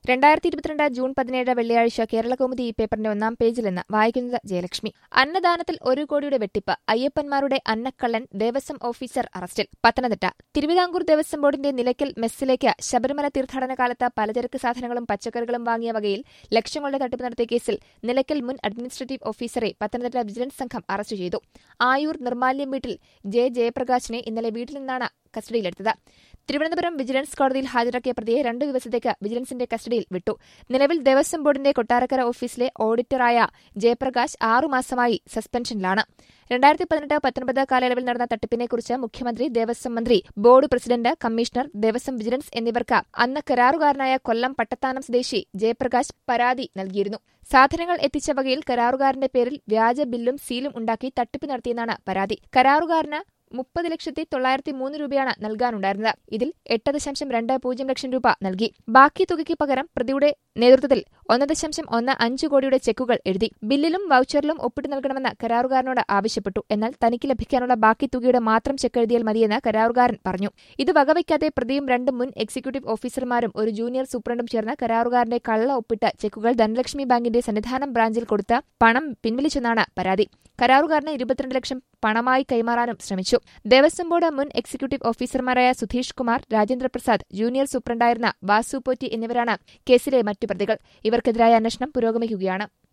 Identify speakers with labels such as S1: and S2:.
S1: 2022 June 17 വെള്ളിയാഴ്ച കേരളകൗമുദി ഈ പേപ്പറിന്റെ ഒന്നാം പേജിൽ നിന്ന് വായിക്കുന്നത് ജയലക്ഷ്മി. അന്നദാനത്തിൽ 1 കോടിയുടെ വെട്ടിപ്പ്, അയ്യപ്പന്മാരുടെ അന്നക്കള്ളൻ, ദേവസ്വം ഓഫീസർ അറസ്റ്റിൽ. പത്തനംതിട്ട തിരുവിതാംകൂർ ദേവസ്വം ബോർഡിന്റെ നിലയ്ക്കൽ മെസ്സിലേക്ക് ശബരിമല തീർത്ഥാടന കാലത്ത് പലചരക്ക് സാധനങ്ങളും പച്ചക്കറികളും വാങ്ങിയ വകയിൽ ലക്ഷങ്ങളുടെ തട്ടിപ്പ് നടത്തിയ കേസിൽ നിലയ്ക്കൽ മുൻ അഡ്മിനിസ്ട്രേറ്റീവ് ഓഫീസറെ പത്തനംതിട്ട വിജിലൻസ് സംഘം അറസ്റ്റ് ചെയ്തു. ആയൂർ നിർമാല്യം വീട്ടിൽ ജയപ്രകാശിനെ ഇന്നലെ വീട്ടിൽ നിന്നാണ് കസ്റ്റഡിയിലെടുത്തത്. തിരുവനന്തപുരം വിജിലൻസ് കോടതിയിൽ ഹാജരാക്കിയ പ്രതിയെ 2 ദിവസത്തേക്ക് വിജിലൻസിന്റെ കസ്റ്റഡിയിൽ വിട്ടു. നിലവിൽ ദേവസ്വം ബോർഡിന്റെ കൊട്ടാരക്കര ഓഫീസിലെ ഓഡിറ്ററായ ജയപ്രകാശ് 6 മാസമായി സസ്പെൻഷനിലാണ്. 2018-19 കാലയളവിൽ നടന്ന തട്ടിപ്പിനെക്കുറിച്ച് മുഖ്യമന്ത്രി, ദേവസ്വം മന്ത്രി, board president, commissioner, Devaswom vigilance എന്നിവർക്ക് അന്ന് കരാറുകാരനായ കൊല്ലം പട്ടത്താനം സ്വദേശി ജയപ്രകാശ് പരാതി നൽകിയിരുന്നു. സാധനങ്ങൾ എത്തിച്ച വകയിൽ കരാറുകാരന്റെ പേരിൽ വ്യാജ ബില്ലും സീലും ഉണ്ടാക്കി തട്ടിപ്പ് നടത്തിയെന്നാണ് പരാതി. കരാറുകാരന് 30,903 രൂപയാണ് നൽകാനുണ്ടായിരുന്നത്. ഇതിൽ 8.20 ലക്ഷം രൂപ നൽകി. ബാക്കി തുകയ്ക്ക് പകരം പ്രതിയുടെ നേതൃത്വത്തിൽ 1.15 കോടിയുടെ ചെക്കുകൾ എഴുതി. ബില്ലിലും വൌച്ചറിലും ഒപ്പിട്ട് നൽകണമെന്ന് കരാറുകാരനോട് ആവശ്യപ്പെട്ടു. എന്നാൽ തനിക്ക് ലഭിക്കാനുള്ള ബാക്കി തുകയുടെ മാത്രം ചെക്ക് എഴുതിയാൽ മതിയെന്ന് കരാറുകാരൻ പറഞ്ഞു. ഇത് വകവയ്ക്കാതെ പ്രതിയും 2 മുൻ എക്സിക്യൂട്ടീവ് ഓഫീസർമാരും ഒരു ജൂനിയർ സൂപ്രണ്ടും ചേർന്ന് കരാറുകാരന്റെ കള്ള ഒപ്പിട്ട് ചെക്കുകൾ ധനലക്ഷ്മി ബാങ്കിന്റെ സന്നിധാനം ബ്രാഞ്ചിൽ കൊടുത്ത് പണം പിൻവലിച്ചെന്നാണ് പരാതി. കരാറുകാരന് 22 ലക്ഷം പണമായി കൈമാറാനും ശ്രമിച്ചു. ദേവസ്വം ബോർഡ് മുൻ എക്സിക്യൂട്ടീവ് ഓഫീസർമാരായ സുധീഷ് കുമാർ, രാജേന്ദ്രപ്രസാദ്, ജൂനിയർ സൂപ്രണ്ടായിരുന്ന വാസു പോറ്റി എന്നിവരാണ് കേസിലെ മറ്റു പ്രതികൾ. ഇവർക്കെതിരായ അന്വേഷണം പുരോഗമിക്കുകയാണ്.